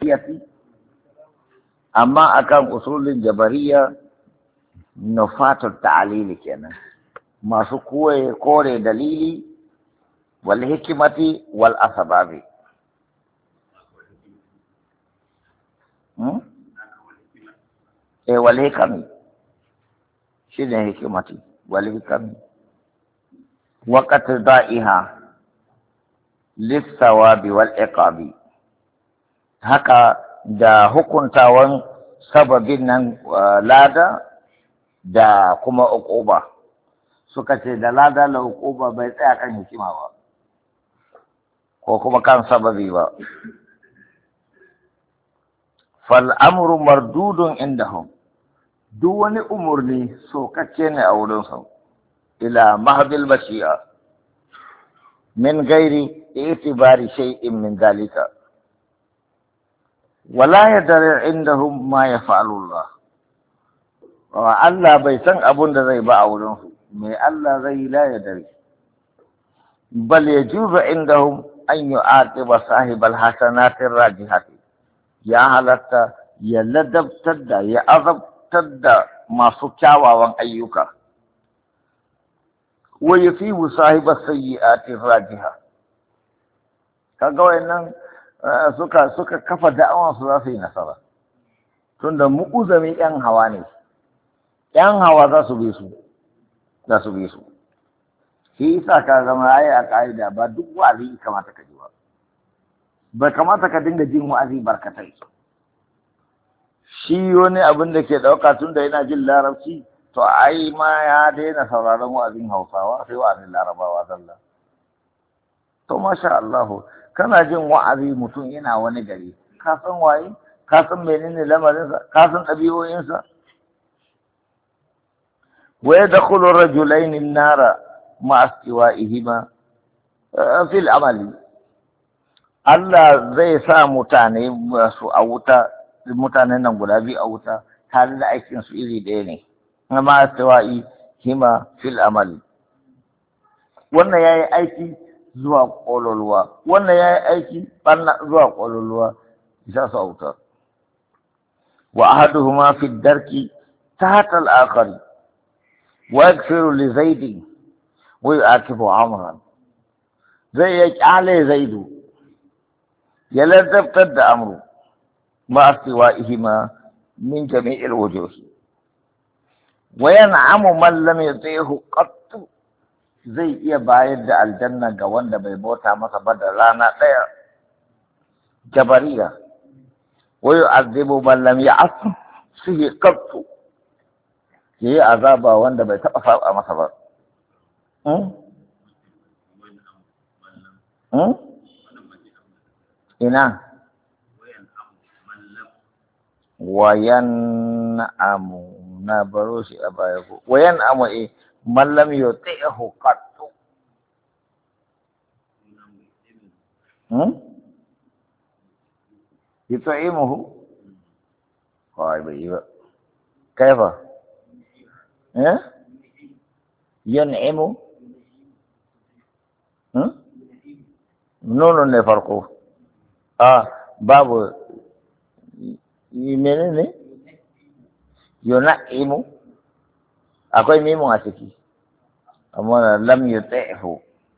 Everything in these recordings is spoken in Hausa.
amma akan usulin jabariya nufatul ta'lili kenan masu kore dalili wal hikimati wal asbabi wal hikami shine hikimati wal hikami waqt da'iha lis-sawabi wal iqabi haka da hukuntawan sababin nan lada da kuma uquba suka ce da lada da uquba bai tsaya kan hikima ba ko kuma kan sababi ba fal amru mardudun indahum duk wani umurni sokace ne a wurin sa ila mahdil bashi'a min gairi itibari shay'in min dalika wala yadri indahum ma yaf'alu Allah wa Allah bai san abun da zai ba a wurin su me Allah zai la yadri bal yajuzu indahum an yu'aqiba sahibal hasanatir rajihati ya halatta ya ladabtar da ya azabtar da masu kyawawan ayyuka wa yusibu sahibas sayyi'atir rajiha kaga wayannan suka kafa da'awan su za su yi nasara tunda mu'uzami yan hawa ne yan hawa za su bi su shi yasa ka zama ai a ka'ida ba duk wa'azi kamata ka ji ba kamata ka dinga jin wa'azi barkatai shi wani abin da ke ɗauka tunda yana jin larabci to ai ma ya daina sauraron wa'azin Hausawa sai wa'azin Larabawa zalla to masha Allah kana jin wa'azi mutum yana wani gari ka san waye ka san menene lamarinsa ka san ɗabi'o'insa wa yadkhulu ar-rajulayn an-nara ma'a istiwa'ihima fil amali Allah zai sa mutane su a wuta mutanen nan guda biyu a wuta tare da aikin su iri ɗaya ne ma'a istiwa'ihima fil amali wannan yayi aiki zuwa ƙololuwa wannan ya yi aiki ɓanna zuwa ƙololuwa isa su auta wa ahaduhuma fi darki tahta al-akhari wa yaghfiru li zaidin wa yu'aqibu amran zai ya kyale zaidu ya ladabtar da amru ma istiwa'ihima min jami'il wujuh wa yan'amu man lam yuti'hu qat zai iya bayar da aljanna ga wanda bai bauta masa ba da rana ɗaya jabariya wa yu'adhibu man lam ya'sihi qattu yayi azaba wanda bai taɓa saba masa ba ina wayan'amu na baro shi a baya ko wayan'amu man lam yuti'hu qattu yut'imuhu qai bai ba kaifa yan'imu nono ne farko babu menene yun'imu akwai mimun a ciki amma lam yuti'hu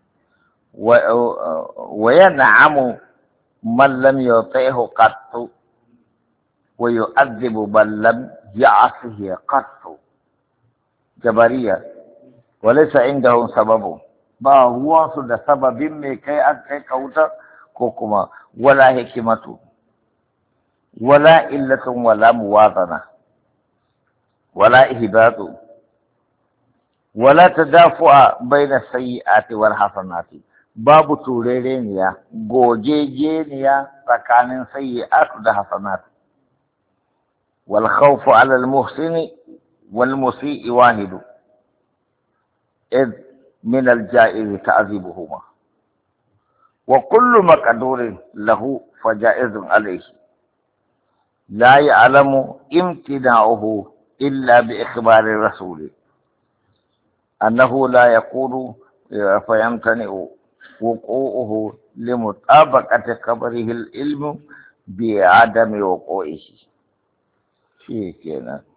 wa yan'amu man lam yuti'hu qattu wa yu'adhibu man lam ya'sihi qattu jabariya wa laysa indahum sababu ba ruwan su da sababin mai kai an kai kauta ko kuma wala hikimatu wala illatun wala muwazana wala ihbatu wala tadafu'a baina sayyi'ati wal hasanati babu turereniya gogegeniya tsakanin sayyi'atu da hasanat wal khawfu 'ala al muhsini wal musii wahidu id min al ja'iz ta'zibuhuma wa kullu maqdurin lahu faja'izun alayhi la ya'lamu imtina'uhu illa bi ikhbari rasuli أنه لا يكون فيمتنع وقوعه لمطابقة خبره العلم bi adami wa ƙo'ishi shi kenan